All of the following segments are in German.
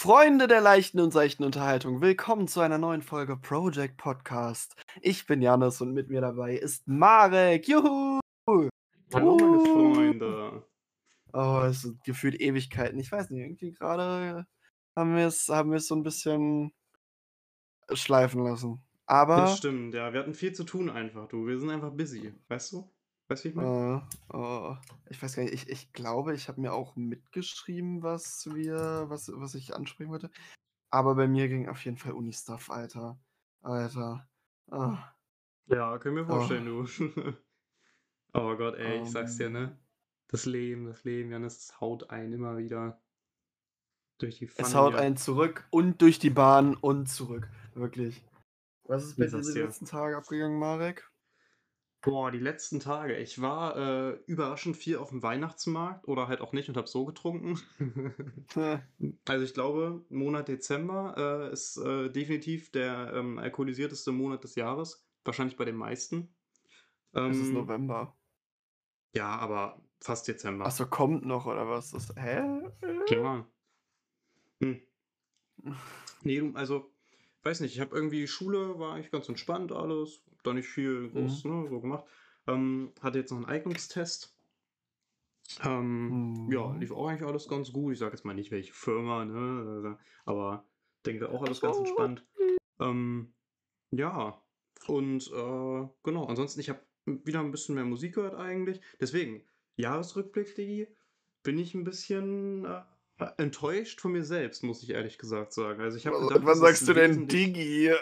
Freunde der leichten und seichten Unterhaltung, willkommen zu einer neuen Folge Project Podcast. Ich bin Jannis und mit mir dabei ist Marek. Juhu! Hallo, meine Uh. Freunde. Oh, es sind gefühlt Ewigkeiten. Ich weiß nicht, irgendwie gerade haben wir es so ein bisschen schleifen lassen. Das Aber, stimmt, ja. Wir hatten viel zu tun einfach, du. Wir sind einfach busy. Weißt du? Weißt du, wie ich meine? oh, ich weiß gar nicht, ich glaube, ich habe mir auch mitgeschrieben, was ich ansprechen wollte. Aber bei mir ging auf jeden Fall Uni-Stuff, Alter. Alter. Ah, Ja, können wir oh, vorstellen, du. Oh Gott, ey, ich sag's dir, ähm, ne? Das Leben, Janis, das haut einen immer wieder durch die Es Pfanne haut hier. einen zurück und durch die Bahn und zurück. Wirklich. Was ist bei Ich dir sag's die dir. letzten Tage abgegangen, Marek? Boah, die letzten Tage. Ich war überraschend viel auf dem Weihnachtsmarkt oder halt auch nicht und hab so getrunken. Also ich glaube, Monat Dezember ist definitiv der alkoholisierteste Monat des Jahres. Wahrscheinlich bei den meisten. Es ist Ähm, November. ja, aber fast Dezember. Achso, kommt noch, oder was? Hä? Ja. Hm. Nee, also, weiß nicht, ich habe irgendwie Schule, war eigentlich ganz entspannt alles. Da nicht viel Mhm. groß, ne, so gemacht. Hatte jetzt noch einen Eignungstest. Ja, Mhm. lief auch eigentlich alles ganz gut. Ich sage jetzt mal nicht, welche Firma, ne, aber denke auch alles ganz Achso. entspannt. Ähm, ja, und genau, ansonsten, ich habe wieder ein bisschen mehr Musik gehört eigentlich. Deswegen, Jahresrückblick, Digi, bin ich ein bisschen enttäuscht von mir selbst, muss ich ehrlich gesagt sagen. Also ich habe gedacht, Wann es ist sagst du denn wesentlich. Digi?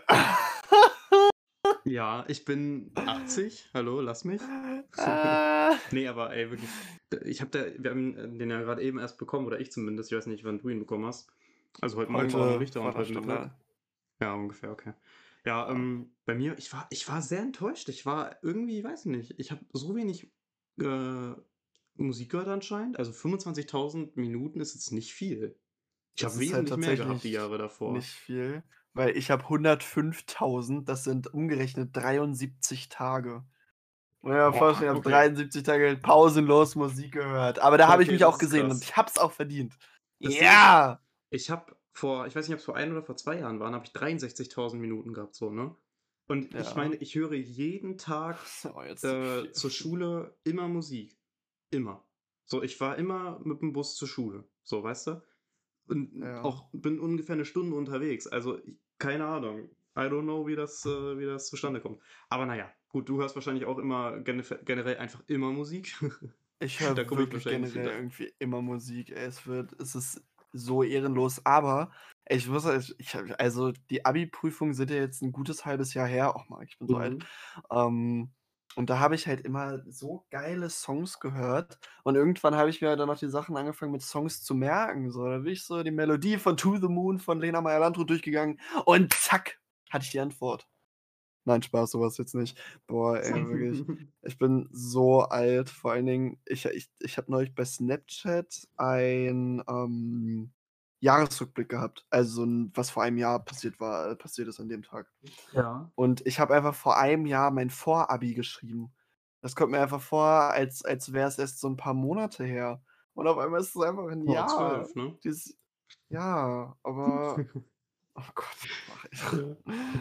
Ja, ich bin 80. Hallo, lass mich. Ah. Nee, aber ey, wirklich. Wir haben den ja gerade eben erst bekommen, oder ich zumindest. Ich weiß nicht, wann du ihn bekommen hast. Also heute Morgen war er noch Heute nicht da vor und einer heute Mittag. Stunde. Ja, ungefähr, okay. Ja, Ja. bei mir, ich war sehr enttäuscht. Ich war irgendwie, weiß nicht, ich habe so wenig äh, Musik gehört anscheinend. Also 25.000 Minuten ist jetzt nicht viel. Ich Das habe ist halt wesentlich mehr gehabt die tatsächlich Jahre davor. nicht viel, weil ich habe 105.000, das sind umgerechnet 73 Tage. Ja, Boah, vorstellen, ich habe okay. 73 Tage pausenlos Musik gehört. Aber da habe ich Okay, mich das auch ist gesehen und krass. ich habe es auch verdient. Das Ding ist, Ja! ich weiß nicht, ob es vor 1 oder vor 2 Jahren waren, habe ich 63.000 Minuten gehabt, so, ne? Und ich meine, Ja. ich höre jeden Tag Oh, jetzt so viel. zur Schule immer Musik. Immer. So, ich war immer mit dem Bus zur Schule. So, weißt du? Und Ja. auch bin ungefähr eine Stunde unterwegs. Also, keine Ahnung. I don't know, wie das zustande kommt. Aber naja, gut, du hörst wahrscheinlich auch immer generell einfach immer Musik. Ich Da höre komme ich wirklich wahrscheinlich nicht generell hinter. irgendwie immer Musik. Ey, es ist so ehrenlos. Aber ich muss, also die Abi-Prüfungen sind ja jetzt ein gutes halbes Jahr her. Oh Mann, ich bin so alt. Mhm. Ähm, und da habe ich halt immer so geile Songs gehört. Und irgendwann habe ich mir dann noch die Sachen angefangen mit Songs zu merken. So, da bin ich so die Melodie von To the Moon von Lena Meyer-Landrut durchgegangen und zack, hatte ich die Antwort. Nein, Spaß, sowas jetzt nicht. Boah, ey, wirklich. Ich bin so alt. Vor allen Dingen, ich habe neulich bei Snapchat ein Jahresrückblick gehabt. Also, was vor einem Jahr passiert ist an dem Tag. Ja. Und ich habe einfach vor einem Jahr mein Vorabi geschrieben. Das kommt mir einfach vor, als wäre es erst so ein paar Monate her. Und auf einmal ist es einfach ein Boah, Jahr. 12, ne? Dieses Ja, aber oh Gott, mach ich. Ja.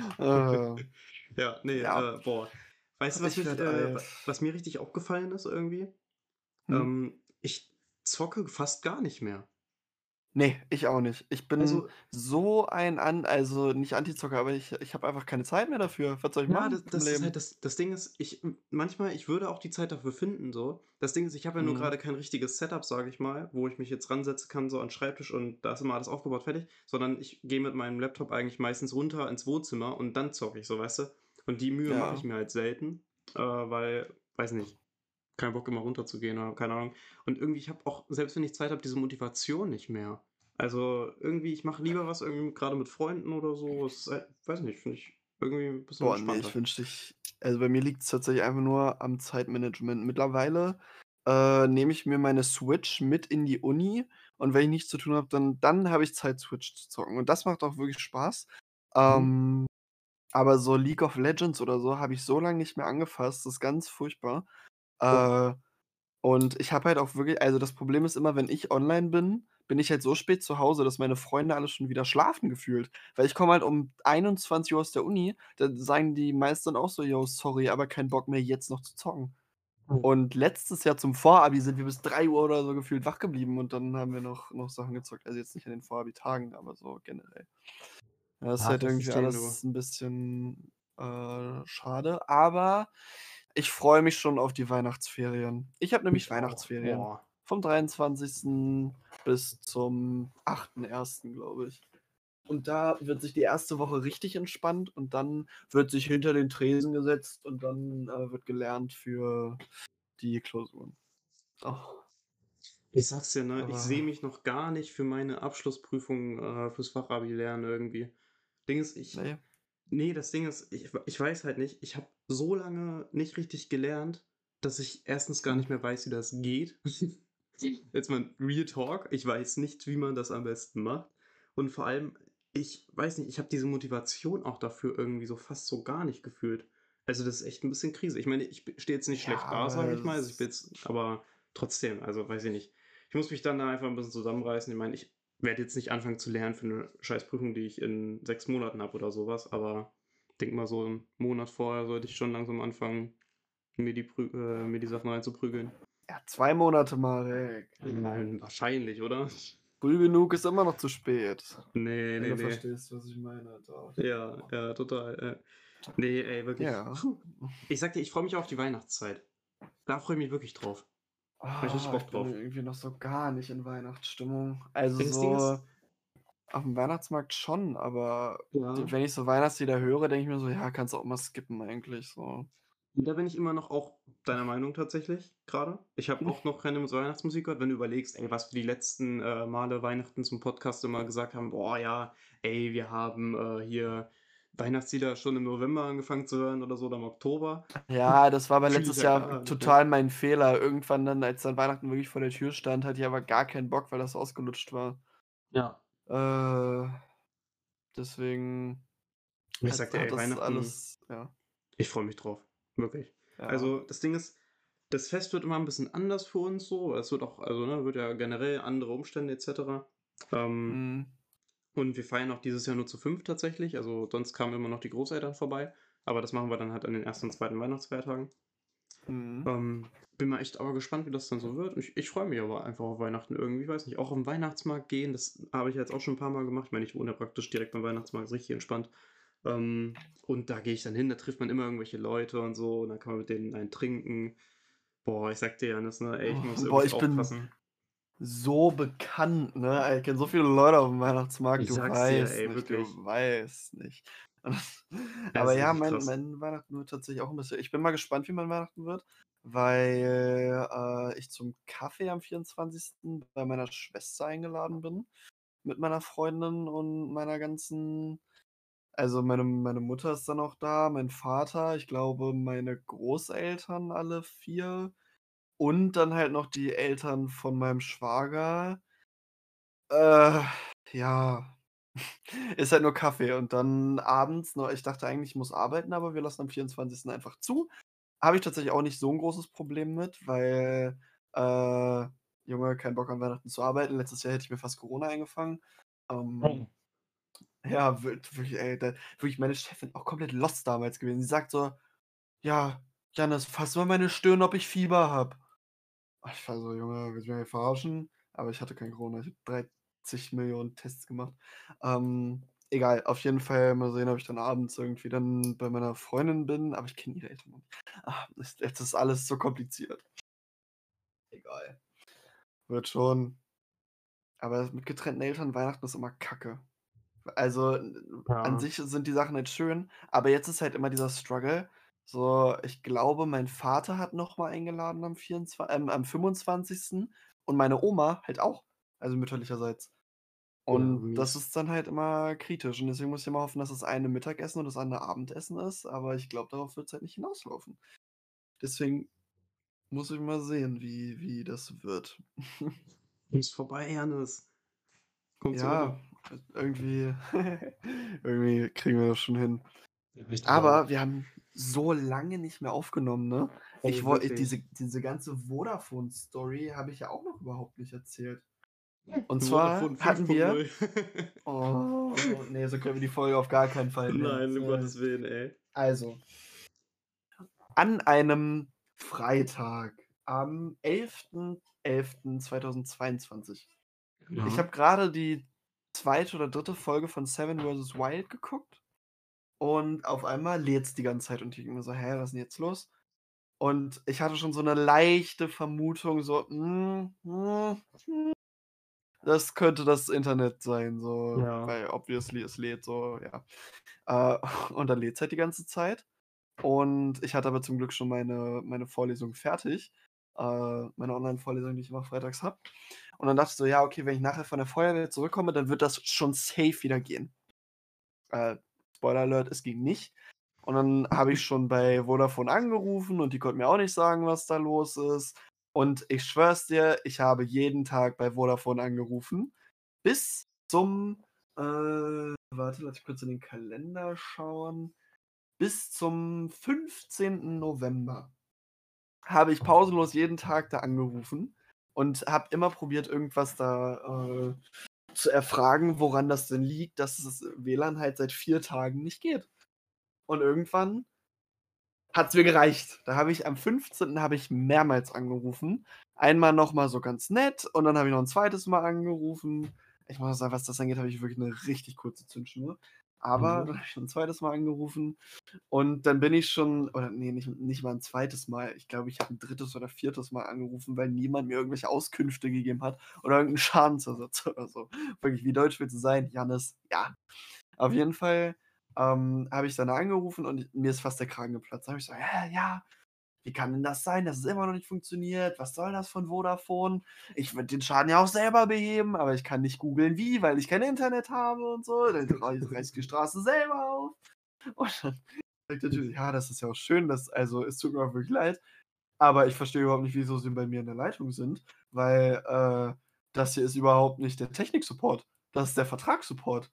Ja, ne, Ja, boah. Weißt du, ich werde alt. was mir richtig aufgefallen ist irgendwie? Hm? Ich zocke fast gar nicht mehr. Ne, ich auch nicht. Ich bin Also, so ein also nicht Antizocker, aber ich habe einfach keine Zeit mehr dafür. Was soll ich ja, machen im das ist halt Leben? das Ding ist, manchmal, ich würde auch die Zeit dafür finden, so. Das Ding ist, ich habe ja nur Mhm. gerade kein richtiges Setup, sage ich mal, wo ich mich jetzt ransetzen kann, so an 'n Schreibtisch und da ist immer alles aufgebaut, fertig, sondern ich gehe mit meinem Laptop eigentlich meistens runter ins Wohnzimmer und dann zocke ich so, weißt du? Und die Mühe mache ich Ja. mir halt selten, weil, weiß nicht, keinen Bock, immer runterzugehen oder keine Ahnung. Und irgendwie, ich habe auch, selbst wenn ich Zeit habe, diese Motivation nicht mehr. Also irgendwie, ich mache lieber was irgendwie gerade mit Freunden oder so. Es ist halt, weiß nicht, finde ich irgendwie ein bisschen Boah, ne, ich entspannter. wünschte, also bei mir liegt's tatsächlich einfach nur am Zeitmanagement. Mittlerweile, nehme ich mir meine Switch mit in die Uni und wenn ich nichts zu tun habe, dann habe ich Zeit, Switch zu zocken und das macht auch wirklich Spaß. Mhm. Ähm, aber so League of Legends oder so habe ich so lange nicht mehr angefasst, das ist ganz furchtbar. Boah. Äh Und ich habe halt auch wirklich, also das Problem ist immer, wenn ich online bin, bin ich halt so spät zu Hause, dass meine Freunde alle schon wieder schlafen gefühlt. Weil ich komme halt um 21 Uhr aus der Uni, da sagen die meisten dann auch so: „Yo, sorry, aber kein Bock mehr, jetzt noch zu zocken.“ Mhm. Und letztes Jahr zum Vorabi sind wir bis 3 Uhr oder so gefühlt wach geblieben und dann haben wir noch Sachen gezockt. Also, jetzt nicht an den Vorabi-Tagen, aber so generell. Ja, ist Ah, halt darf irgendwie verstehen, du. alles 'n bisschen, schade, aber ich freue mich schon auf die Weihnachtsferien. Ich habe nämlich Ich auch. Weihnachtsferien Boah. vom 23. bis zum 8.1., glaube ich. Und da wird sich die erste Woche richtig entspannt und dann wird sich hinter den Tresen gesetzt und dann, wird gelernt für die Klausuren. Oh, Ich sag's dir, ne, ich sehe aber mich noch gar nicht für meine Abschlussprüfung, fürs Fachabi lernen irgendwie. Ding ist, ne, das Ding ist, ich weiß halt nicht, ich habe so lange nicht richtig gelernt, dass ich erstens gar hm, nicht mehr weiß, wie das geht. Jetzt mal Real Talk, ich weiß nicht, wie man das am besten macht. Und vor allem, ich weiß nicht, ich habe diese Motivation auch dafür irgendwie so fast so gar nicht gefühlt. Also, das ist echt ein bisschen Krise. Ich meine, ich stehe jetzt nicht ja, schlecht da, sage aber ich mal. Also, ich bin es jetzt aber trotzdem, also, weiß ich nicht. Ich muss mich dann da einfach ein bisschen zusammenreißen. Ich meine, ich werde jetzt nicht anfangen zu lernen für eine Scheißprüfung, die ich in 6 Monaten habe oder sowas. Aber denke mal, so 'n Monat vorher sollte ich schon langsam anfangen, mir die Sachen reinzuprügeln. ja, 2 Monate, Marek. Nein, wahrscheinlich, oder? Früh genug ist immer noch zu spät, Ne, wenn ne, du ne. verstehst, was ich meine, doch. Ja, ja, total, ne, ey, wirklich. Ja. Ich sage dir, ich freue mich auf die Weihnachtszeit. Da freue ich mich wirklich drauf. Habe ich richtig Ah, Bock ich bin drauf. irgendwie noch so gar nicht in Weihnachtsstimmung. Also, Ey, das Ding so ist aufm Weihnachtsmarkt schon, aber d ja, wenn ich so Weihnachtslieder höre, denke ich mir so: „Ja, kannst du auch mal skippen eigentlich so.“ da bin ich immer noch auch deiner Meinung tatsächlich grade. Ich habe auch noch keine Weihnachtsmusik gehört. Wenn du überlegst, ey, was wir die letzten, Male Weihnachten zum Podcast immer gesagt haben: „Boah, ja, ey, wir haben, hier Weihnachtslieder schon im November angefangen zu hören oder so oder im Oktober.“ Ja, das war aber Fühle ich letztes ja Jahr gar nicht, ne? total mein Fehler. Irgendwann dann, als dann Weihnachten wirklich vor der Tür stand, hatte ich aber gar keinen Bock, weil das so ausgelutscht war. Ja. Äh, deswegen Ich hat sage dir, hat ey, das Weihnachten, alles ja, ich freue mich drauf, wirklich. ja. Also, das Ding ist, das Fest wird immer ein bisschen anders für uns so. Es wird auch also, ne, wird ja generell andere Umstände et cetera. Ähm, Mhm. und wir feiern auch dieses Jahr nur zu 5 tatsächlich. Also, sonst kamen immer noch die Großeltern vorbei, aber das machen wir dann halt an den ersten und zweiten Weihnachtsfeiertagen. Mhm. Bin mal echt aber gespannt, wie das dann so wird. Ich freue mich aber einfach auf Weihnachten irgendwie, ich weiß nicht, auch auf 'n Weihnachtsmarkt gehen, das habe ich jetzt auch schon ein paar Mal gemacht. Ich meine, ich wohne ja praktisch direkt beim Weihnachtsmarkt, ist richtig entspannt. Und da gehe ich dann hin, da trifft man immer irgendwelche Leute und so und dann kann man mit denen einen trinken. Boah, ich sag dir, Janis, ne, ey, ich muss Boah, wirklich ich bin aufpassen. so bekannt, ne? Ich kenne so viele Leute aufm Weihnachtsmarkt, Ich du sag's dir, weißt ey, nicht, du wirklich. weißt nicht. Es Aber ist ja, richtig mein krass. mein Weihnachten wird tatsächlich auch 'n bisschen ich bin mal gespannt, wie mein Weihnachten wird, weil, ich zum Kaffee am 24. bei meiner Schwester eingeladen bin mit meiner Freundin und meiner ganzen also, meine Mutter ist dann auch da, mein Vater, ich glaube, meine Großeltern alle 4 und dann halt noch die Eltern von meinem Schwager. Äh, ja, ist halt nur Kaffee und dann abends noch ich dachte eigentlich, ich muss arbeiten, aber wir lassen am 24. einfach zu. Habe ich tatsächlich auch nicht so 'n großes Problem mit, weil, äh, Junge, kein Bock an Weihnachten zu arbeiten. Letztes Jahr hätte ich mir fast Corona eingefangen. Ähm, Mhm. ja, wirklich, ey, da wirklich meine Chefin auch komplett lost damals gewesen. Sie sagt so: „Ja, Jannis, fass mal meine Stirn, ob ich Fieber habe.“ Ich war so: „Junge, willst du mich verarschen?“ Aber ich hatte kein Corona. Ich habe 30 Millionen Tests gemacht. Egal, auf jeden Fall mal sehen, ob ich dann abends irgendwie dann bei meiner Freundin bin, aber ich kenne ihre Eltern noch nicht. Jetzt ist alles so kompliziert. Egal, wird schon. Aber mit getrennten Eltern Weihnachten ist immer Kacke. Also, an Ja, sich sind die Sachen halt schön, aber jetzt ist halt immer dieser Struggle. So, ich glaube, mein Vater hat noch mal eingeladen am 25. und meine Oma halt auch, also mütterlicherseits. ja, Und das mies. ist dann halt immer kritisch und deswegen muss ich immer hoffen, dass das eine Mittagessen und das andere Abendessen ist, aber ich glaube, darauf wird's halt nicht hinauslaufen. Deswegen muss ich mal sehen, wie das wird. Ist vorbei, Janis. Komm zur Ja, Ruhe. irgendwie irgendwie kriegen wir das schon hin. Ja, ich denke Aber auch. wir haben so lange nicht mehr aufgenommen, ne? Ey, Diese wirklich. ganze Vodafone-Story habe ich ja auch noch überhaupt nicht erzählt. Und zwar Vodafone hatten wir 5.0. oh, ne, so können wir die Folge auf gar keinen Fall nennen. Nein, um Gottes Willen, ey. Also, an einem Freitag am 11.11.2022. Ich Ja. habe grade die zweite oder dritte Folge von Seven vs. Wild geguckt und auf einmal lädt's die ganze Zeit und ich denke mir so: „Hä, was ist 'n jetzt los?“ Und ich hatte schon so 'ne leichte Vermutung, so, das könnte das Internet sein, so, Ja. weil obviously es lädt so, ja. Äh, und dann lädt's halt die ganze Zeit. Und ich hatte aber zum Glück schon meine Vorlesung fertig, meine Online-Vorlesung, die ich immer freitags habe. Und dann dachte ich so: „Ja, okay, wenn ich nachher von der Feuerwehr zurückkomme, dann wird das schon safe wieder gehen.“ Äh, Spoiler Alert, es ging nicht. Und dann habe ich schon bei Vodafone angerufen und die konnten mir auch nicht sagen, was da los ist. Und ich schwöre es dir, ich habe jeden Tag bei Vodafone angerufen bis zum, warte, lass ich kurz in den Kalender schauen. Bis zum 15. November habe ich pausenlos jeden Tag da angerufen und habe immer probiert, irgendwas da, zu erfragen, woran das denn liegt, dass das WLAN halt seit 4 Tagen nicht geht. Und irgendwann hat's mir gereicht. Da habe ich am 15. habe ich mehrmals angerufen. Einmal noch mal so ganz nett und dann habe ich noch 'n zweites Mal angerufen. Ich muss sagen, was das angeht, habe ich wirklich 'ne richtig kurze Zündschnur. Aber Mhm. dann habe ich noch 'n zweites Mal angerufen und dann bin ich schon oder ne, nicht mal 'n zweites Mal. Ich glaube, ich habe 'n drittes oder viertes Mal angerufen, weil niemand mir irgendwelche Auskünfte gegeben hat oder irgend 'n Schadensersatz oder so. Wirklich, wie deutsch willst du sein, Jannis? Ja. Auf jeden Fall, habe ich dann angerufen und mir ist fast der Kragen geplatzt. Da habe ich so: „Hä, ja, wie kann denn das sein, dass es immer noch nicht funktioniert? Was soll das von Vodafone? Ich würde den Schaden ja auch selber beheben, aber ich kann nicht googeln wie, weil ich kein Internet habe und so. Dann reiße ich die Straße selber auf.“ Und dann sagt der Typ: „Ja, das ist ja auch schön, dass also, es tut mir auch wirklich leid, aber ich verstehe überhaupt nicht, wieso Sie bei mir in der Leitung sind, weil, das hier ist überhaupt nicht der Techniksupport. Das ist der Vertragssupport.“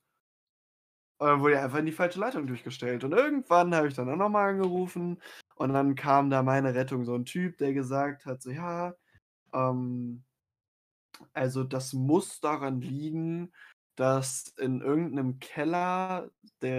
Und dann wurde ich einfach in die falsche Leitung durchgestellt. Und irgendwann habe ich dann auch noch mal angerufen und dann kam da meine Rettung, so 'n Typ, der gesagt hat, so: „Ja, ähm, also, das muss daran liegen, dass in irgend 'nem Keller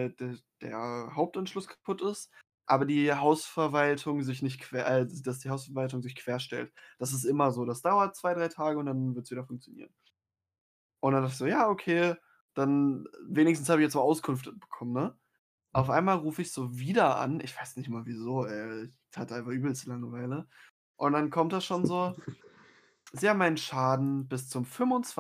der Hauptanschluss kaputt ist, aber die Hausverwaltung sich nicht dass die Hausverwaltung sich querstellt. Das ist immer so. Das dauert 2, 3 Tage und dann wird's wieder funktionieren.“ Und dann dachte ich so: „Ja, okay, dann wenigstens habe ich jetzt mal Auskunft bekommen“, ne? Auf einmal rufe ich so wieder an, ich weiß nicht mal wieso, ey. Ich hatte einfach übelst Langeweile. Und dann kommt das schon so: „Sie haben einen Schaden bis zum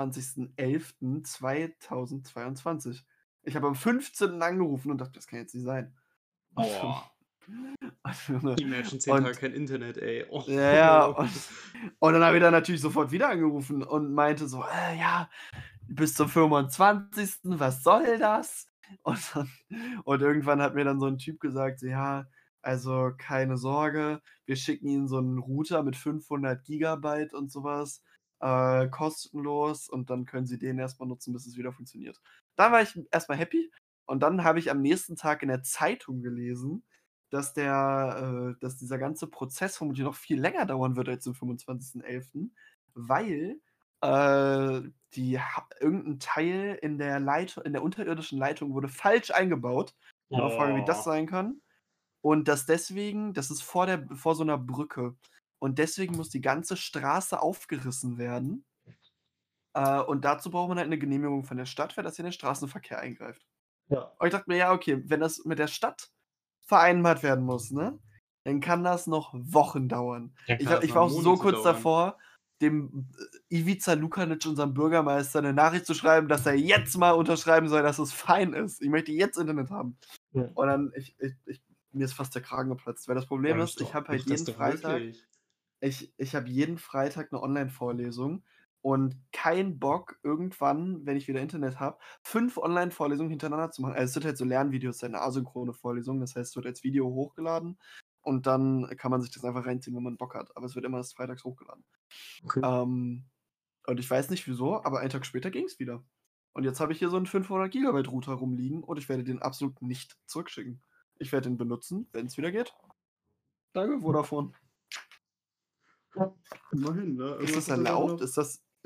25.11.2022.“ Ich habe am 15. angerufen und dachte: „Das kann jetzt nicht sein.“ Und dann Boah. Junge, Imagine 10 Tage und kein Internet, ey. ja, ja, Oh. und dann habe ich da natürlich sofort wieder angerufen und meinte so: ja, bis zum 25., was soll das?“ Und dann und irgendwann hat mir dann so 'n Typ gesagt, so: „Ja, also keine Sorge, wir schicken Ihnen so 'n Router mit 500 Gigabyte und so was, kostenlos und dann können Sie den erst mal nutzen, bis es wieder funktioniert.“ Dann war ich erst mal happy und dann habe ich am nächsten Tag in der Zeitung gelesen, dass dieser ganze Prozess vermutlich noch viel länger dauern wird als zum 25.11., weil, äh, die ha irgend 'n Teil in der unterirdischen Leitung wurde falsch eingebaut. Frage, wie das Boah. sein kann. Und dass deswegen das ist vor so 'ner Brücke. Und deswegen muss die ganze Straße aufgerissen werden. Und dazu braucht man halt 'ne Genehmigung von der Stadt, weil das ja in den Straßenverkehr eingreift. Ja. Und ich dachte mir: „Ja, okay, wenn das mit der Stadt vereinbart werden muss, ne, dann kann das noch Wochen dauern.“ Dann kann das Ich mal war auch so Monate kurz dauern. davor, dem, Ivica Lukanic, unserem Bürgermeister, 'ne Nachricht zu schreiben, dass er jetzt mal unterschreiben soll, dass es fein ist. Ich möchte jetzt Internet haben. Ja. Und dann mir ist fast der Kragen geplatzt, weil das Problem ist, ich habe Mach halt das jeden doch Freitag wirklich. ich habe jeden Freitag 'ne Online-Vorlesung und keinen Bock, irgendwann, wenn ich wieder Internet habe, 5 Online-Vorlesungen hintereinander zu machen. Also, es sind halt so Lernvideos, halt 'ne asynchrone Vorlesung. Das heißt, es wird als Video hochgeladen und dann kann man sich das einfach reinziehen, wenn man Bock hat. Aber es wird immer erst freitags hochgeladen. Okay. Ähm, und ich weiß nicht wieso, aber einen Tag später ging's wieder. Und jetzt habe ich hier so 'n 500 Gigabyte Router rumliegen und ich werde den absolut nicht zurückschicken. Ich werde den benutzen, wenn's wieder geht. Danke, Vodafone. Ja, immerhin, ne? Ist Irgendwas das hat er da erlaubt? noch.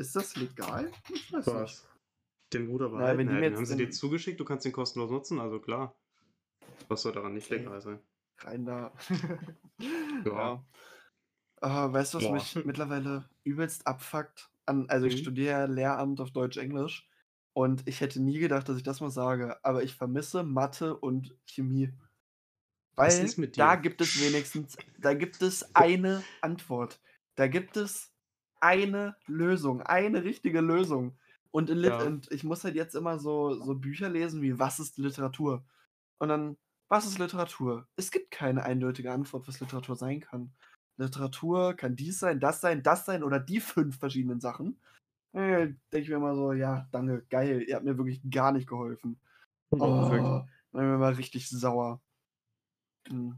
Ist das legal? Ich weiß nicht. Was? Den Bruder Naja, wenn behalten die mir hätten. Haben jetzt sie dir den zugeschickt, du kannst den kostenlos nutzen, also klar. Was soll daran nicht okay, legal sein? rein da. Ja. Ja. Weißt du, was Boah. mich mittlerweile übelst abfuckt? Also ich Mhm. studiere ja Lehramt auf Deutsch-Englisch und ich hätte nie gedacht, dass ich das mal sage, aber ich vermisse Mathe und Chemie. Was Weil ist mit da dir? gibt es eine Antwort. Da gibt es eine Lösung, eine richtige Lösung. Ja. Und ich muss halt jetzt immer so Bücher lesen wie „Was ist Literatur?“ Und dann: „Was ist Literatur?“ Es gibt keine eindeutige Antwort, was Literatur sein kann. Literatur kann das sein oder die 5 verschiedenen Sachen. Denke ich mir immer so: „Ja, danke, geil, ihr habt mir wirklich gar nicht geholfen.“ Oh, perfekt. Oh, dann bin ich mal richtig sauer. Mhm.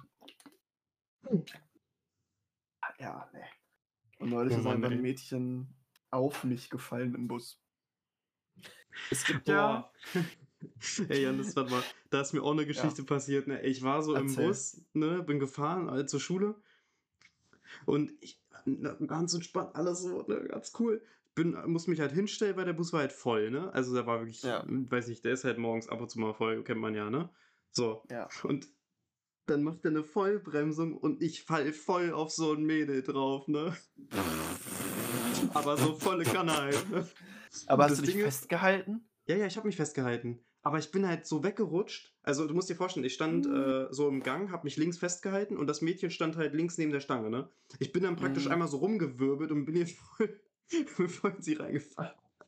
Ja, ne. Und neulich Oh ist Mann, einfach 'n ey. Mädchen auf mich gefallen im Bus. Es gibt ja Boah. Ey, Janis, warte mal, da ist mir auch 'ne ja, Geschichte passiert, ne? Ich war so im erzähl. Bus, ne, bin gefahren, zur Schule und ich ganz entspannt, alles so, ne, ganz cool. Musste mich halt hinstellen, weil der Bus war halt voll, ne? Also, der war wirklich Ja, weiß nicht, der ist halt morgens ab und zu mal voll, kennt man ja, ne? So, ja. und dann macht er 'ne Vollbremsung und ich falle voll auf so 'n Mädel drauf, ne? Aber so volle Kanne halt, ne? Aber hast du Das dich Ding ist festgehalten? ja, ja, ich habe mich festgehalten. Aber ich bin halt so weggerutscht. Also, du musst dir vorstellen, ich stand, so im Gang, habe mich links festgehalten und das Mädchen stand halt links neben der Stange, ne? Ich bin dann praktisch Mhm. einmal so rumgewirbelt und bin jetzt voll voll in sie reingefallen.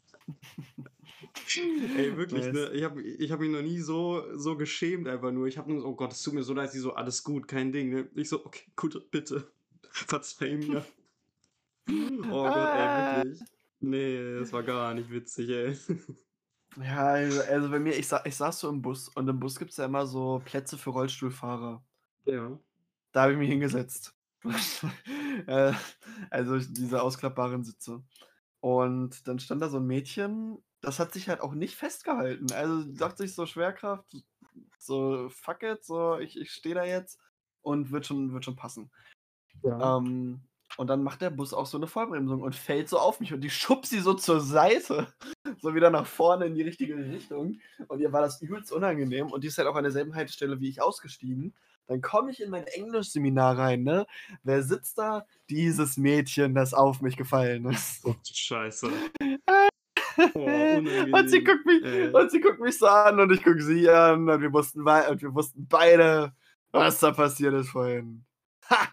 Ey, wirklich, Nice. ne? Ich habe mich noch nie so geschämt einfach nur. Ich habe nur so: „Oh Gott, es tut mir so leid.“ Sie so: „Alles gut, kein Ding“, ne? Ich so: „Okay, gut, bitte. Verzeih mir.“ Oh Gott, ey, Ah. wirklich. Ne, das war gar nicht witzig, ey. Ja, also bei mir ich saß so im Bus und im Bus gibt's ja immer so Plätze für Rollstuhlfahrer. Ja. Da habe ich mich hingesetzt. Äh, also diese ausklappbaren Sitze. Und dann stand da so 'n Mädchen, das hat sich halt auch nicht festgehalten. Also, die dachte sich so: „Schwerkraft, so fuck it, so ich stehe da jetzt und wird schon passen.“ Ja. Ähm, und dann macht der Bus auch so 'ne Vollbremsung und fällt so auf mich und die schubst sie so zur Seite, so wieder nach vorne in die richtige Richtung. Und ihr war das übelst unangenehm und die ist halt auch an derselben Haltestelle wie ich ausgestiegen. Dann komme ich in mein Englischseminar rein, ne? Wer sitzt da? Dieses Mädchen, das auf mich gefallen ist. Ach du Scheiße. Oh, Und sie unangenehm. guckt mich und sie guckt mich so an und ich gucke sie an und wir wussten beide, was da passiert ist vorhin. Ha!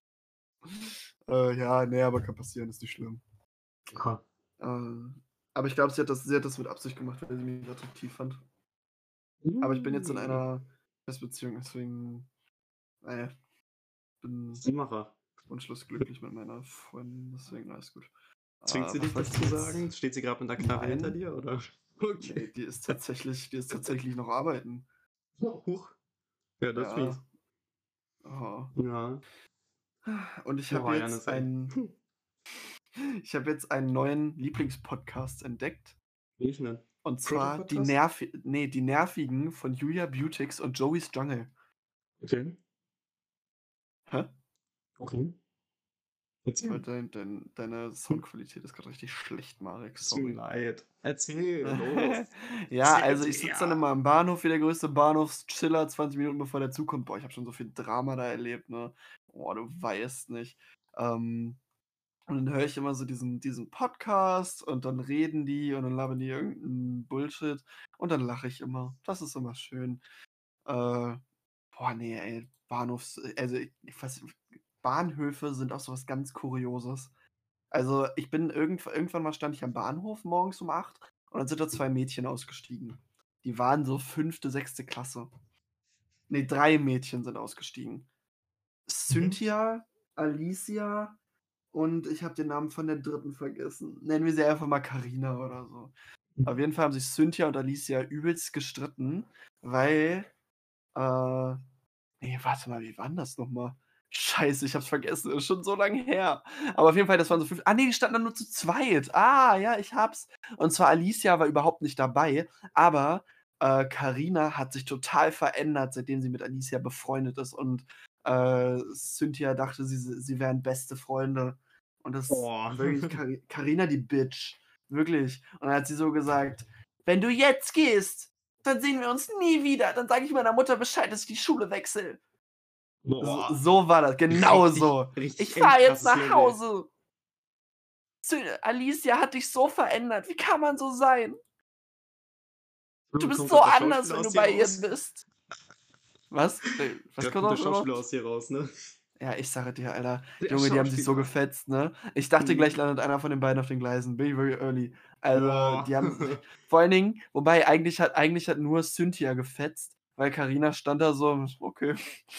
Ja, ne, aber kann passieren, ist nicht schlimm. Ha. Aber ich glaube, sie hat das mit Absicht gemacht, weil sie mich attraktiv fand. Aber ich bin jetzt in Hm. einer Festbeziehung, deswegen, bin Sicherer. wunschlos glücklich mit meiner Freundin, deswegen alles gut. Zwingt sie Was dich, wollte das ich denn zu sagen? jetzt? Steht sie grad mit 'ner Knarre hinter Nein, dir, oder? ne, Okay. die ist tatsächlich noch arbeiten. Huch. Ja, das ist Ja, mies. oh. Ja. Und Oh, Janis, ey. ich habe jetzt einen neuen Lieblingspodcast entdeckt. Welchen denn? Und zwar Proto-Podcast? die Nervigen von Julia Beautix und Joey's Jungle. Okay. Hä? Okay. Erzähl. Deine Hm. Soundqualität ist grad richtig schlecht, Marek, Tut mir sorry. leid. Erzähl, los. Ja, also Erzähl's ich sitze dann mir. immer am Bahnhof wie der größte Bahnhofschiller, 20 Minuten bevor der Zug kommt. Boah, ich habe schon so viel Drama da erlebt, ne? Boah, du weißt nicht. Ähm, und dann höre ich immer so diesen Podcast und dann reden die und dann labern die irgend 'n Bullshit und dann lache ich immer. Das ist immer schön. Äh, boah, ne, ey, also ich weiß Bahnhöfe sind auch so was ganz Kurioses. Also, ich bin irgendwann mal stand ich am Bahnhof morgens um 8 und dann sind da 2 Mädchen ausgestiegen. Die waren so 5., 6. Klasse. Ne, 3 Mädchen sind ausgestiegen. Mhm. Cynthia, Alicia und ich habe den Namen von der dritten vergessen. Nennen wir sie einfach mal Carina oder so. Auf jeden Fall haben sich Cynthia und Alicia übelst gestritten, weil, äh ne, warte mal, wie war 'n das noch mal? Scheiße, ich habe es vergessen, ist schon so lange her. Aber auf jeden Fall, das waren so 5 ne, die standen da nur zu zweit. Ah, ja, ich habe es. Und zwar Alicia war überhaupt nicht dabei, aber, Carina hat sich total verändert, seitdem sie mit Alicia befreundet ist und, Cynthia dachte, sie wären beste Freunde. Und das Boah. wirklich Carina die Bitch. Wirklich. Und dann hat sie so gesagt: „Wenn du jetzt gehst, dann sehen wir uns nie wieder. Dann sage ich meiner Mutter Bescheid, dass ich die Schule wechsle.“ Boah, So war das, genau richtig, so. „Ich richtig fahre jetzt endkrasses nach Level. Hause. Alicia hat dich so verändert. Wie kann man so sein? Du bist Kommt so grad der anders, Schauspieler wenn aus du dir bei ihr raus? bist.“ Was? Was Grad kommt kommt der aus Schauspieler raus? aus dir raus, ne? Ja, ich sage dir, Alter, Der Junge, die haben sich so Schauspieler. gefetzt, ne? Ich dachte, gleich Mhm. landet einer von den beiden auf den Gleisen. Very, very early. Also, Boah. die haben vor allen Dingen, wobei eigentlich hat nur Cynthia gefetzt, weil Carina stand da so, okay.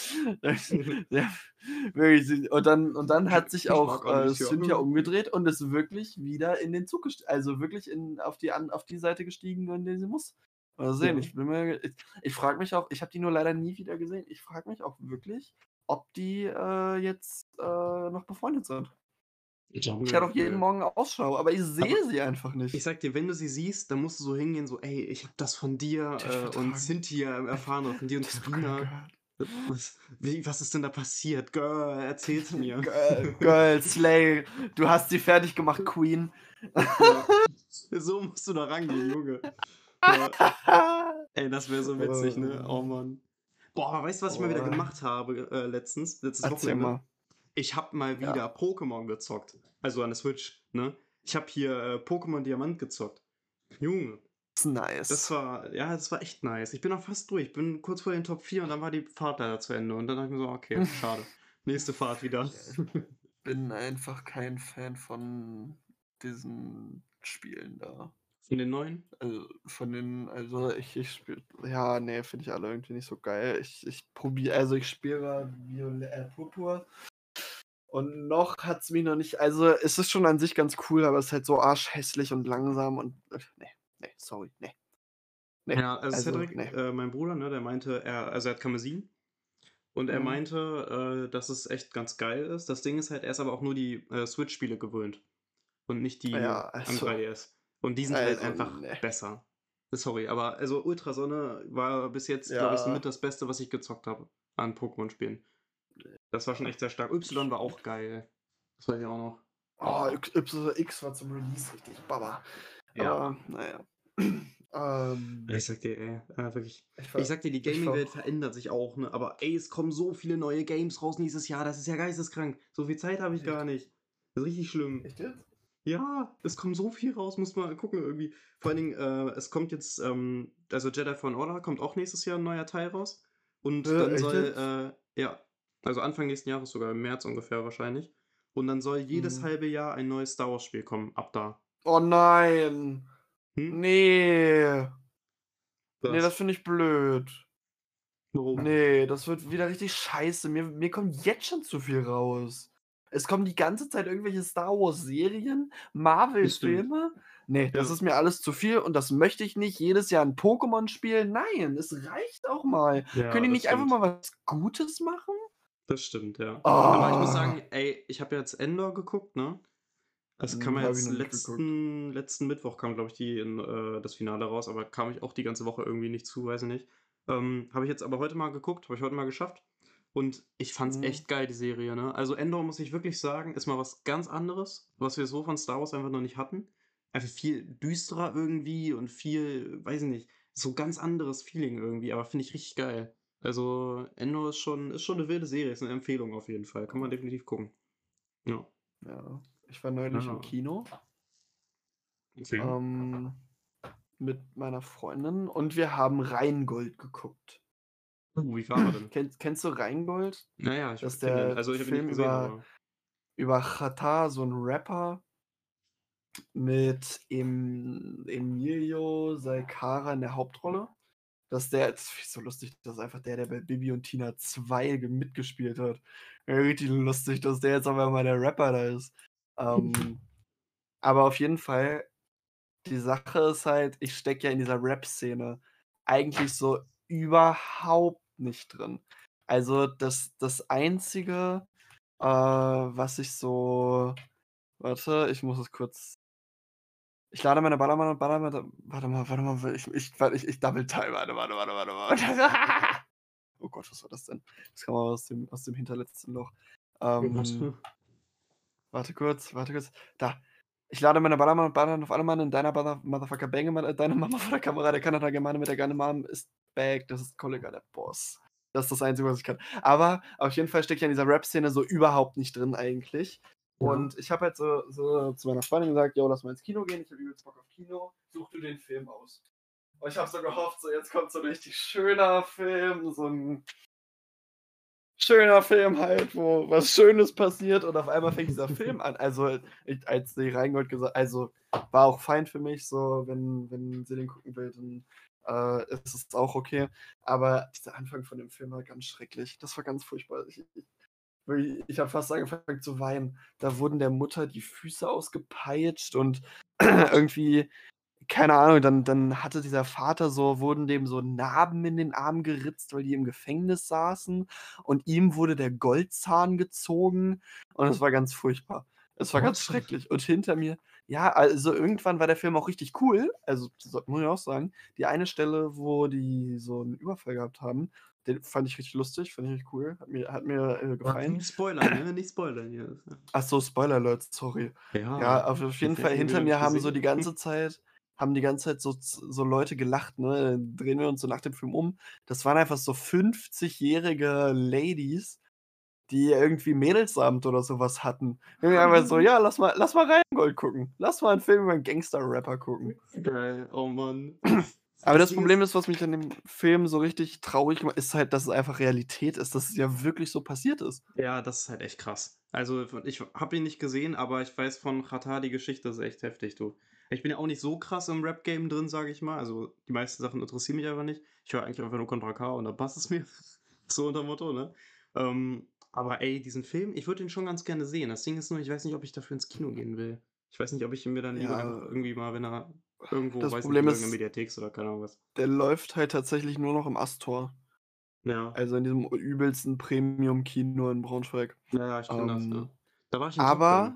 Ja, wirklich, und dann hat sich Ich auch, mag Alicia. Cynthia umgedreht und ist wirklich wieder in den Zug gestiegen, also wirklich auf die Seite gestiegen, in der sie muss. Mal sehen, Ja. ich frage mich auch, ich habe die nur leider nie wieder gesehen. Ich frage mich auch wirklich, ob die, jetzt, noch befreundet sind. Ich halte Junge, auch jeden Morgen Ausschau, aber ich aber sehe sie einfach ich nicht. sage dir, wenn du sie siehst, dann musst du so hingehen, so: „Ey, ich habe das von Die habe ich dir, und vertragen. Cynthia erfahren oder von dir und Die ist voll geil, Carina. Girl. Was ist denn da passiert? Girl, erzähl's mir.“ Girl, Slay. Du hast sie fertig gemacht, Queen. Ja. So musst du da rangehen, Junge. Ja. Ey, das wäre so witzig, ne? Oh Ähm, Mann. Boah, aber weißt du, was ich mal wieder oh, gemacht habe, letztes erzähl Wochenende? mal. Ich habe mal Ja. wieder Pokémon gezockt. Also an der Switch, ne? Ich habe hier, Pokémon Diamant gezockt. Junge, Ist nice. das war echt nice. Ich bin auch fast durch. Ich bin kurz vor den Top 4 und dann war die Fahrt leider zu Ende. Und dann dachte ich mir so: „Okay, schade. Nächste Fahrt wieder.“ Ja, ich bin einfach kein Fan von diesen Spielen da. Von den neuen? Also ich spiele, ja, ne, finde ich alle irgendwie nicht so geil. Ich spiele Purpur und noch hat's mich noch nicht, also es ist schon an sich ganz cool, aber es ist halt so arschhässlich und langsam und, ne, ne, sorry, ne, ne, Ja, also also, Cedric, ne. mein Bruder, ne, der meinte, er hat Karmesin und er Mhm. meinte, dass es echt ganz geil ist. Das Ding ist halt, er ist aber auch nur die, Switch-Spiele gewöhnt und nicht die Ja, am 3DS. Und die sind halt einfach ne. besser. Sorry, aber also Ultrasonne war bis jetzt, glaube ich, so mit Ja, das Beste, was ich gezockt habe an Pokémon-Spielen. Das war schon echt sehr stark. Y war auch geil. Das weiß ich auch noch. oh, Boah. X war zum Release richtig Baba. Ja. Aber na ja. Ich sag dir, ey, wirklich. Ich Ich war sag dir, die ich war Gaming-Welt verändert sich auch, ne? Aber ey, es kommen so viele neue Games raus nächstes Jahr, das ist ja geisteskrank. So viel Zeit habe ich gar echt nicht. Das ist richtig schlimm. echt jetzt? Ja, es kommt so viel raus, muss man gucken irgendwie. Vor allen Dingen, es kommt jetzt, also Jedi Fallen Order kommt auch nächstes Jahr ein neuer Teil raus. Und dann Echt soll, jetzt? ja, also Anfang nächsten Jahres, sogar im März ungefähr wahrscheinlich. Und dann soll jedes Mhm. halbe Jahr ein neues Star Wars-Spiel kommen, ab da. Oh nein. Hm? Ne. Ne, das Was? finde ich blöd. Warum? Ne, das wird wieder richtig scheiße. Mir kommt jetzt schon zu viel raus. Es kommen die ganze Zeit irgendwelche Star-Wars-Serien, Das stimmt. Marvel-Filme. Ne, das Ja. ist mir alles zu viel und das möchte ich nicht jedes Jahr 'n Pokémon spielen. Nein, es reicht auch mal. Können Ja, die das nicht einfach stimmt. mal was Gutes machen? Das stimmt, ja. Aber ich muss Ah. sagen, ey, ich habe jetzt Endor geguckt, ne? Das kam ja Habe ich jetzt noch nicht geguckt. letzten Mittwoch kam, glaube ich, das Finale raus, aber kam ich auch die ganze Woche irgendwie nicht zu, weiß ich nicht. Habe ich jetzt aber heute mal geguckt, habe ich heute mal geschafft. Und ich fand's Mhm. echt geil, die Serie, ne? Also Endor, muss ich wirklich sagen, ist mal was ganz anderes, was wir so von Star Wars einfach noch nicht hatten. Einfach viel düsterer irgendwie und viel, weiß ich nicht, so ganz anderes Feeling irgendwie, aber finde ich richtig geil. Also Endor ist schon eine wilde Serie, ist eine Empfehlung auf jeden Fall. Kann man definitiv gucken. Ja. Ja. Ich war neulich im Ja. Kino, Okay. ähm, mit meiner Freundin und wir haben Rheingold geguckt. Wie war er denn? Kennst du Rheingold? Na ja, ich Das ist kenne den. der Also, ich habe ihn nicht Film gesehen, über aber Xatar, so 'n Rapper mit Emilio Salcara in der Hauptrolle. Das finde ich so lustig, das ist einfach der bei Bibi und Tina 2 mitgespielt hat. Ja, richtig lustig, dass der jetzt auf einmal der Rapper da ist. Ähm, aber auf jeden Fall, die Sache ist halt, ich stecke ja in dieser Rap-Szene eigentlich so überhaupt nicht drin. Also, das Einzige, was ich so, warte, ich lade meine Ballermann warte mal, ich Double Time, warte. Oh Gott, was war das denn? Das kam aus dem hinterletzten Loch. was? Ähm, warte kurz. Da. Ich lade meine Ballermann auf alle Mann in deiner Motherfucker Bange deine Mama vor der Kamera, der Kanada-Germane mit der geile Mom ist back, das ist Kollegah der Boss. Das ist das Einzige, was ich kann. Aber auf jeden Fall stecke ich in dieser Rap-Szene so überhaupt nicht drin eigentlich. Ja. Und ich habe halt so zu meiner Freundin gesagt: „Jo, lass mal ins Kino gehen, ich habe übelst Bock auf Kino, such du den Film aus.“ Und ich habe so gehofft, so jetzt kommt so 'n richtig schöner Film, so 'n schöner Film halt, wo was Schönes passiert und auf einmal fängt dieser Film an. Also, als sie reingeholt also, war auch fein für mich so, wenn sie den gucken will, dann, ist es auch okay. Aber dieser Anfang von dem Film war ganz schrecklich. Das war ganz furchtbar. Ich habe fast angefangen zu weinen. Da wurden der Mutter die Füße ausgepeitscht und What? irgendwie keine Ahnung, dann hatte dieser Vater wurden dem so Narben in den Arm geritzt, weil die im Gefängnis saßen und ihm wurde der Goldzahn gezogen und es war ganz furchtbar. Es war ganz What? schrecklich und hinter mir ja, also irgendwann war der Film auch richtig cool, also muss ich auch sagen. Die eine Stelle, wo die so 'n Überfall gehabt haben, den fand ich richtig lustig, fand ich richtig cool, hat mir Aber gefallen. nicht spoilern, ne? Nicht spoilern hier. Ach so, Spoiler Alert, sorry. Ja, Ja, auf jeden sonst Fall hätten wir hinter wieder mir nicht gesehen. haben die ganze Zeit so Leute gelacht, ne? Dann drehen wir uns so nach dem Film um. Das waren einfach so 50-jährige Ladies, die irgendwie Mädelsabend oder so was hatten. Irgendwie einfach so: „Ja, lass mal Rheingold gucken. Lass mal 'n Film über 'n Gangster-Rapper gucken.“ Geil, oh Mann. Aber Das das Ding Problem ist ist, was mich an dem Film so richtig traurig macht, ist halt, dass es einfach Realität ist, dass es ja wirklich so passiert ist. ja, das ist halt echt krass. Also, ich habe ihn nicht gesehen, aber ich weiß von Xatar die Geschichte, das ist echt heftig, du. Ich bin ja auch nicht so krass im Rap-Game drin, sage ich mal. Also, die meisten Sachen interessieren mich einfach nicht. Ich höre eigentlich einfach nur Contra K und dann passt es mir. So unter Motto, ne? Aber ey, diesen Film, ich würde ihn schon ganz gerne sehen. Das Ding ist nur, ich weiß nicht, ob ich dafür ins Kino gehen will. Ich weiß nicht, ob ich ihn mir dann lieber einfach Ja, irgendwie mal, wenn er irgendwo, das weiß nicht, Problem in irgendeiner ist, Mediathek ist oder keine Ahnung was. der läuft halt tatsächlich nur noch im Astor. Ja. Also, in diesem übelsten Premium-Kino in Braunschweig. Ja, ja, ich kenne das, ja. Ähm, Da war ich in Top Gun. aber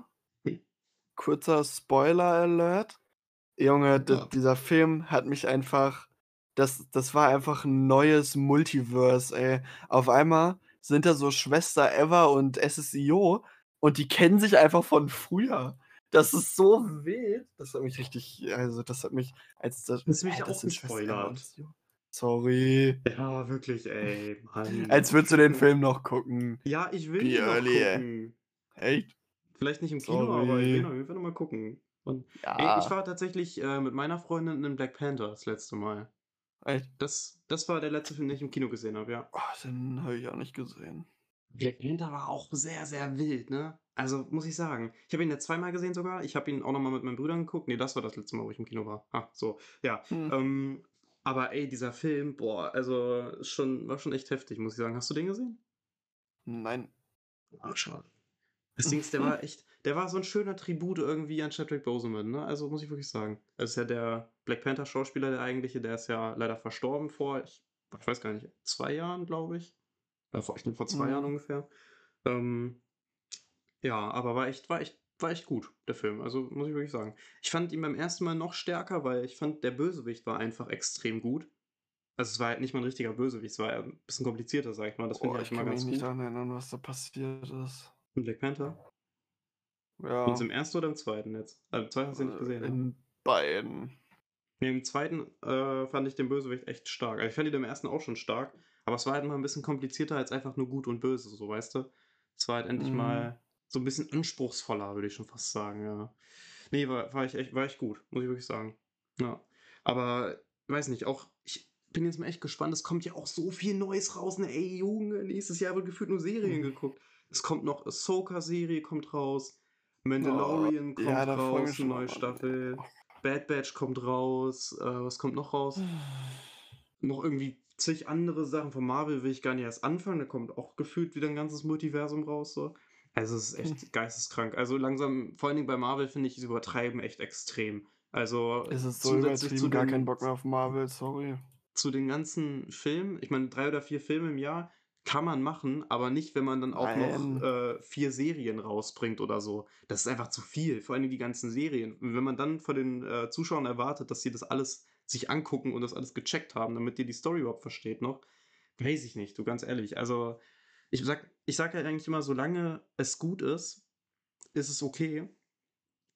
kurzer Spoiler-Alert: Junge, Ja. dieser Film hat mich einfach das war einfach 'n neues Multiverse, ey. Auf einmal sind da so Schwester Eva und SSIO und die kennen sich einfach von früher. Das ist so wild. Das hat mich richtig das hat mich als das Hast du mich ja das auch sind Schwester Eva und gespoilert. SSIO. Sorry. Ja, wirklich, ey, Mann. Als würdest du den Film noch gucken. Ja, ich will Wie den noch early, ey. gucken. Echt? Vielleicht nicht im Kino, aber ich will ihn Sorry. auf jeden Fall noch mal gucken. Und ey, ich Ja, war tatsächlich, mit meiner Freundin in Black Panther das letzte Mal. echt? Das war der letzte Film, den ich im Kino gesehen habe, ja. Oh, den habe ich auch nicht gesehen. Black Panther war auch sehr, sehr wild, ne? Also, muss ich sagen. Ich habe ihn ja zweimal gesehen sogar. Ich habe ihn auch noch mal mit meinen Brüdern geguckt. Ne, das war das letzte Mal, wo ich im Kino war. Ah, so, ja. Hm, Aber ey, dieser Film, boah, also, war schon echt heftig, muss ich sagen. Hast du den gesehen? nein. Ah, schade. Das Ding ist, der war so ein schöner Tribut irgendwie an Chadwick Boseman, ne? Also, muss ich wirklich sagen. Das ist ja der Black Panther-Schauspieler, der eigentliche, der ist ja leider verstorben vor, ich weiß gar nicht, 2 Jahren, glaube ich. Ich glaube, vor 2 Jahren Mhm. ungefähr. Ähm, ja, aber war echt gut, der Film. Also, muss ich wirklich sagen. Ich fand ihn beim ersten Mal noch stärker, weil ich fand, der Bösewicht war einfach extrem gut. Also, es war halt nicht mal ein richtiger Bösewicht, es war eher 'n bisschen komplizierter, sage ich mal. Das finde ich Oh, eigentlich ich immer kann mich ganz nicht gut daran erinnern, was da passiert ist. in Black Panther. Jetzt Ja, im ersten oder im zweiten jetzt? Im zweiten hast du ja nicht gesehen, ne? in beiden. Ne, im zweiten, fand ich den Bösewicht echt stark. Also, ich fand ihn im ersten auch schon stark, aber es war halt mal ein bisschen komplizierter als einfach nur Gut und Böse, so, weißt du? Es war halt endlich Mhm. mal so ein bisschen anspruchsvoller, würde ich schon fast sagen, ja. Ne, war echt gut, muss ich wirklich sagen. Ja. Aber weiß nicht, auch ich bin jetzt mal echt gespannt, es kommt ja auch so viel Neues raus, ne? Ey, Junge, nächstes Jahr wird gefühlt nur Serien Mhm. geguckt. Es kommt noch Ahsoka-Serie kommt raus, Oh, Mandalorian ja, kommt da freue ich mich raus, 'ne schon neue drauf, Mann. Staffel. Bad Batch kommt raus. Was kommt noch raus? Noch irgendwie zig andere Sachen von Marvel will ich gar nicht erst anfangen. Da kommt auch gefühlt wieder ein ganzes Multiversum raus, so. Also, es ist echt geisteskrank. Also, langsam vor allen Dingen bei Marvel finde ich, sie übertreiben echt extrem. Also, Es ist so zusätzlich übertrieben, gar keinen Bock mehr auf Marvel, sorry. zu den ganzen Filmen, ich meine, 3 oder 4 Filme im Jahr kann man machen, aber nicht, wenn man dann auch noch, Nein. 4 Serien rausbringt oder so. Das ist einfach zu viel, vor allen Dingen die ganzen Serien. Und wenn man dann von den, Zuschauern erwartet, dass sie das alles sich angucken und das alles gecheckt haben, damit ihr die Story überhaupt versteht noch, weiß ich nicht, du, ganz ehrlich. Also, ich sage halt eigentlich immer, solange es gut ist, ist es okay.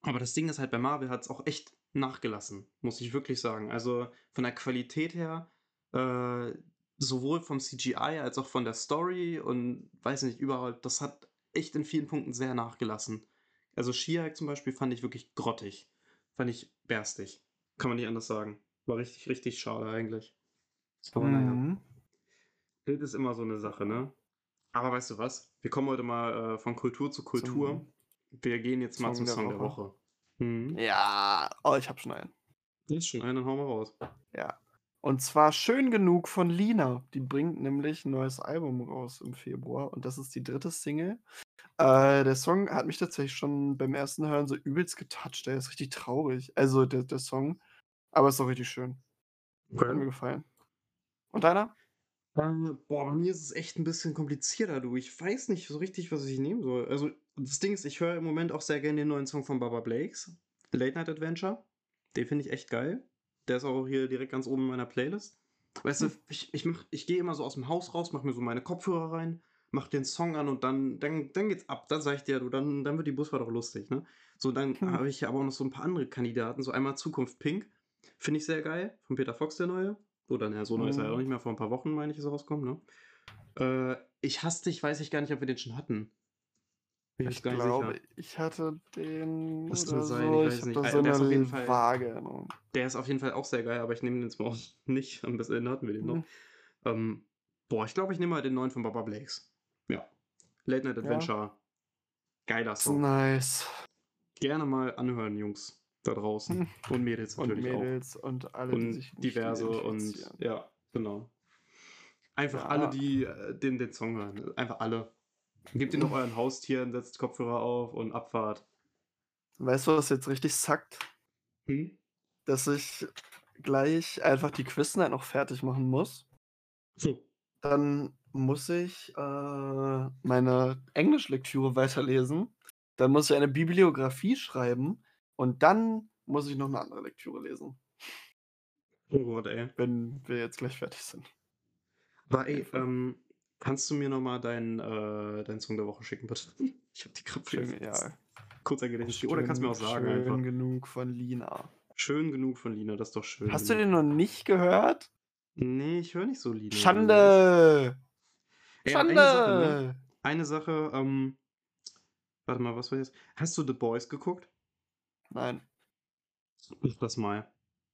Aber das Ding ist halt, bei Marvel hat es auch echt nachgelassen, muss ich wirklich sagen. Also von der Qualität her, äh, sowohl vom CGI als auch von der Story und weiß nicht, überhaupt, das hat echt in vielen Punkten sehr nachgelassen. Also She-Hulk zum Beispiel fand ich wirklich grottig. Fand ich berstig. Kann man nicht anders sagen. War richtig, richtig schade eigentlich. Aber naja, Mhm. Bild ist immer so eine Sache, ne? Aber weißt du was? Wir kommen heute mal von Kultur zu Kultur. Zum Wir gehen jetzt mal Song zum der Song der Woche. Woche. Mhm. Ja, oh, ich habe schon einen. Ist schon einer, dann hau mal raus. Ja. Und zwar „Schön genug“ von Lina. Die bringt nämlich 'n neues Album raus im Februar und das ist die dritte Single. Der Song hat mich tatsächlich schon beim ersten Hören so übelst getoucht. Der ist richtig traurig. Also, der Song, aber ist auch richtig schön. Hat Okay. mir gefallen. Und deiner? Boah, bei mir ist es echt ein bisschen komplizierter, du. Ich weiß nicht so richtig, was ich nehmen soll. Also, das Ding ist, ich höre im Moment auch sehr gerne den neuen Song von Baba Blakes, „Late Night Adventure“. Den finde ich echt geil. Der ist auch hier direkt ganz oben in meiner Playlist. Weißt du, Hm. ich gehe immer so aus dem Haus raus, mache mir so meine Kopfhörer rein, mache den Song an und dann geht's ab. Dann sage ich dir, du, dann wird die Busfahrt auch lustig, ne? So, dann Hm. habe ich ja aber auch noch so ein paar andere Kandidaten. So einmal „Zukunft Pink“, finde ich sehr geil, von Peter Fox, der neue. Oder na ja, so neu ist er ja auch Mhm. nicht mehr, vor ein paar Wochen, meine ich, ist er rausgekommen, ne? „Ich hasse dich“, weiß ich gar nicht, ob wir den schon hatten. Bin ich jetzt Ich gar nicht glaube, sicher. ich hatte den Das kann oder sein, ich so. Ich weiß habe nicht. da so Der 'ne ist auf jeden Fall vage Erinnerung. der ist auf jeden Fall auch sehr geil, aber ich nehme den jetzt mal auch nicht. Bis dahin hatten wir den Hm. noch. Ähm, boah, ich glaube, ich nehme mal den neuen von Baba Blakes. Ja. Late Night Ja, Adventure, geiler ist Song. nice. Gerne mal anhören, Jungs da draußen. Hm. Und Mädels Und natürlich auch. Mädels und alle, die Und sich nicht diverse und identifizieren. ja, genau. Einfach alle, Ja. die den Song hören. Einfach alle. Gebt ihn Hm. noch euren Haustieren, setzt Kopfhörer auf und Abfahrt. Weißt du, was jetzt richtig sackt? Hm? Dass ich gleich einfach die Quiznight noch fertig machen muss. So. Dann muss ich, meine Englischlektüre weiterlesen. Dann muss ich eine Bibliografie schreiben und dann muss ich noch 'ne andere Lektüre lesen, Oh Gott, ey. wenn wir jetzt gleich fertig sind. Aber ey, Einfach. kannst du mir noch mal deinen Song der Woche schicken, bitte? Ich habe die grad wieder Schön, vergessen. ja. Kurzer Gedächtnis oder kannst mir auch Schön sagen einfach. schön genug von Lina. Schön genug von Lina, das ist doch schön Hast du genug. den noch nicht gehört? Ne, ich höre nicht so Lina, du, echt. Schande! Ey, aber eine Sache, ne? Schande! Eine Sache, warte mal, was war jetzt? Hast du The Boys geguckt? Nein. Mach das mal.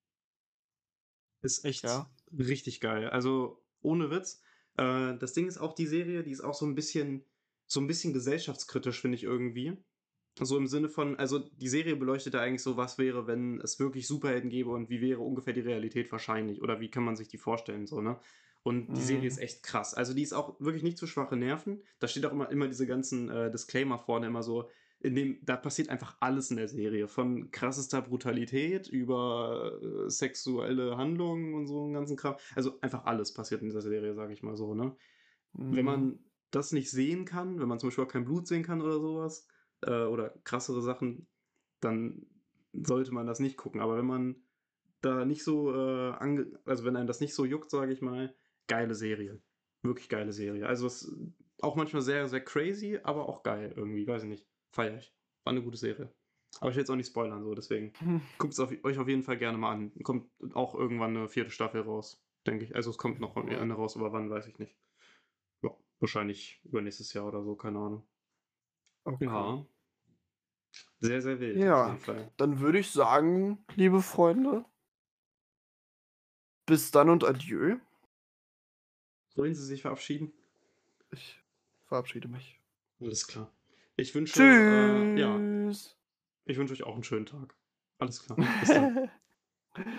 Ist echt Ja? richtig geil. Also, ohne Witz. Das Ding ist auch die Serie, die ist auch so ein bisschen gesellschaftskritisch, finde ich irgendwie. So im Sinne von, also die Serie beleuchtet ja eigentlich so, was wäre, wenn es wirklich Superhelden gäbe und wie wäre ungefähr die Realität wahrscheinlich oder wie kann man sich die vorstellen, so, ne? Und die Serie ist Mhm. echt krass. Also die ist auch wirklich nicht zu schwache Nerven. Da steht auch immer diese ganzen Disclaimer vorne, immer so, da passiert einfach alles in der Serie. Von krassester Brutalität über sexuelle Handlungen und so einen ganzen Kram. Also einfach alles passiert in dieser Serie, sage ich mal so, ne? Wenn Mhm. man das nicht sehen kann, wenn man zum Beispiel auch kein Blut sehen kann oder sowas, oder krassere Sachen, dann sollte man das nicht gucken. Aber wenn man da nicht so, also wenn einem das nicht so juckt, sage ich mal, geile Serie. Wirklich geile Serie. Also es ist auch manchmal sehr, sehr crazy, aber auch geil irgendwie. Weiß ich nicht. Feier ich. War eine gute Serie. Aber ich will jetzt auch nicht spoilern, so, deswegen. Hm. Guckt es euch auf jeden Fall gerne mal an. Kommt auch irgendwann eine vierte Staffel raus, denke ich. Also es kommt noch Cool. eine raus, aber wann, weiß ich nicht. Ja, wahrscheinlich übernächstes Jahr oder so, keine Ahnung. Okay. Ja, sehr, sehr wild auf jeden Ja, Fall. dann würde ich sagen, liebe Freunde, bis dann und adieu. Wollen Sie sich verabschieden? Ich verabschiede mich. Alles klar. Ich wünsche, ja, Tschüss. ich wünsche euch auch einen schönen Tag. Alles klar. Bis dann.